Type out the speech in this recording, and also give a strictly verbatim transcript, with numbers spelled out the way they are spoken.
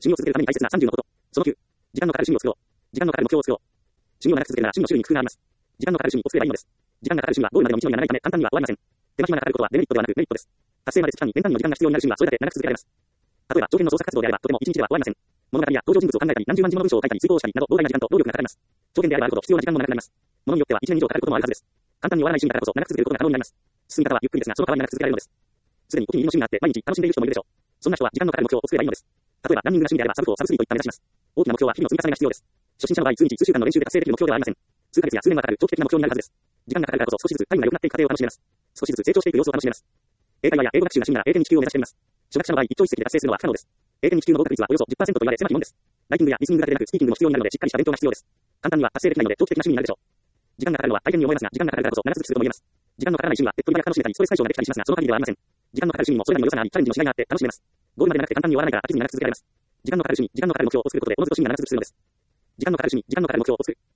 趣味を続けるために大切なさんじゅうのこと。そのきゅう、時間のかかる趣味を作ろう。時間のかかる目標を作ろう。趣味を長く続けるなら趣味の種類に工夫があります。時間のかかる趣味を作ればいいのです。時間がかかる趣味はゴールまでの道のりが長いため簡単には終わりません。手間暇がかかることはデメリットではなくメリットです。達成まで月間に年単位の時間が必要になる趣味はそれだけ長く続けられます。例えば、条件の創作活動であればとても一日では終わりません。物語や登場人物を考えたり、何十万字もの文章を書いたり、追考したりなど膨大な時間と労力がかかります。条件であればあるほど必要な時間も長くなります。物によってはいちねん以上かかることもあるはずです。簡単に終わらない趣味だからこそ長く続けることが可能になります。進み方はゆっくりですが、その代わり長く続けられるのです。すでにお気に入りの趣味があって毎日楽しんでいる人もいるでしょう。そんな人は時間のかかる目標を作ればいいのです。例えば、ランニングが趣味であればサブフォー、サブスリーといった目指します。大きな目標は日々の積み重ねが必要です。初心者の場合、数日、数週間の練習で達成できる目標ではありません。数ヶ月や数年がかかる長期的な目標になるはずです。時間がかかるからこそ少しずつタイムが良くなっていく過程を楽しめます。少しずつ成長していく様子を楽しめます。英会話や英語学習が趣味なら英検に級を目指しています。初学者の場合、一朝一夕で達成するのは不可能です。英検に級の合格率はおよそ じゅっパーセント と言われ狭き門です。ライティングやリスニングだけでなくスピーキングも必要になるのでしっかりした勉強が必要です。簡単には達成できないので長期的な趣味になるでしょう。時間がかかるのは大変に思えますが、時間がかかるからこそ長続きするとも言えます。時間のかからない趣味は手っ取り早く楽しめたりストレス解消ができたりしますが、その限りではありません。時間のかかる趣味もそれなりの良さがあり、チャレンジのしがいがあって楽しめます。ゴールまでなくて簡単に終わらないから飽きずに長く続けられます。時間のかかる趣味、時間のかかる目標を作ることでおのずと趣味が長く続くするのです。時間のかかる趣味、時間のかかる目標を作る。